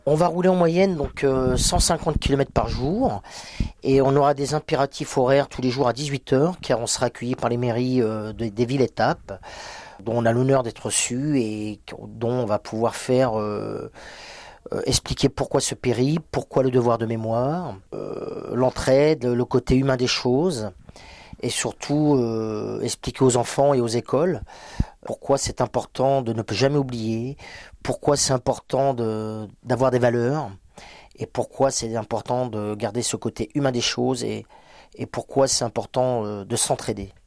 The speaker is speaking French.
On va rouler en moyenne 150 km par jour et on aura des impératifs horaires tous les jours à 18 heures car on sera accueilli par les mairies des villes étapes dont on a l'honneur d'être reçu et dont on va pouvoir faire expliquer pourquoi ce périple, pourquoi le devoir de mémoire, l'entraide, le côté humain des choses et surtout expliquer aux enfants et aux écoles pourquoi c'est important de ne jamais oublier, pourquoi c'est important d'avoir des valeurs et pourquoi c'est important de garder ce côté humain des choses et pourquoi c'est important de s'entraider.